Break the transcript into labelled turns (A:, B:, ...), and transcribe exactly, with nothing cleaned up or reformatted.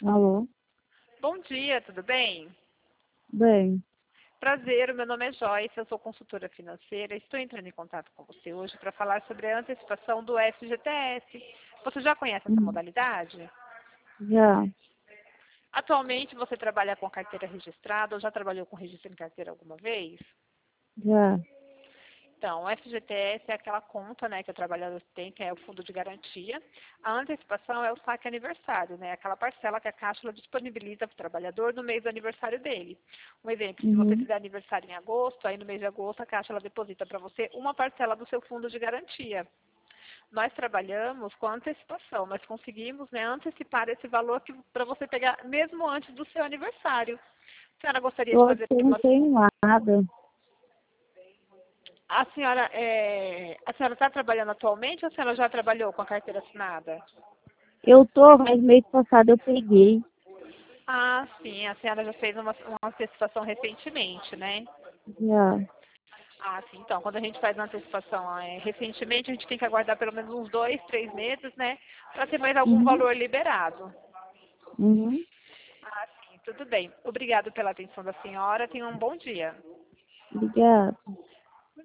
A: Alô?
B: Bom dia, tudo bem?
A: Bem,
B: Prazer, o meu nome é Joyce, eu sou consultora financeira. Estou entrando em contato com você hoje para falar sobre a antecipação do F G T S. Você já conhece essa
A: hum,
B: modalidade?
A: já,
B: Atualmente você trabalha com carteira registrada ou já trabalhou com registro em carteira alguma vez?
A: já.
B: Então, o F G T S é aquela conta, né, que o trabalhador tem, que é o fundo de garantia. A antecipação é o saque aniversário, né, aquela parcela que a Caixa ela disponibiliza para o trabalhador no mês do aniversário dele. Um exemplo, se você
A: Uhum.
B: fizer aniversário em agosto, aí no mês de agosto a Caixa ela deposita para você uma parcela do seu fundo de garantia. Nós trabalhamos com antecipação, nós conseguimos, né, antecipar esse valor para você pegar mesmo antes do seu aniversário. A senhora gostaria de
A: Eu acho
B: fazer
A: que eu não
B: uma...
A: tenho nada.
B: A senhora é... a senhora está trabalhando atualmente ou a senhora já trabalhou com a carteira assinada?
A: Eu tô, mas mês passado eu peguei.
B: Ah, sim, a senhora já fez uma, uma antecipação recentemente, né?
A: Já.
B: Ah, sim, então, quando a gente faz uma antecipação é, recentemente, a gente tem que aguardar pelo menos uns dois, três meses, né? Para ter mais algum
A: Uhum.
B: valor liberado.
A: Uhum.
B: Ah, sim, tudo bem. Obrigado pela atenção da senhora. Tenha um bom dia.
A: Obrigada.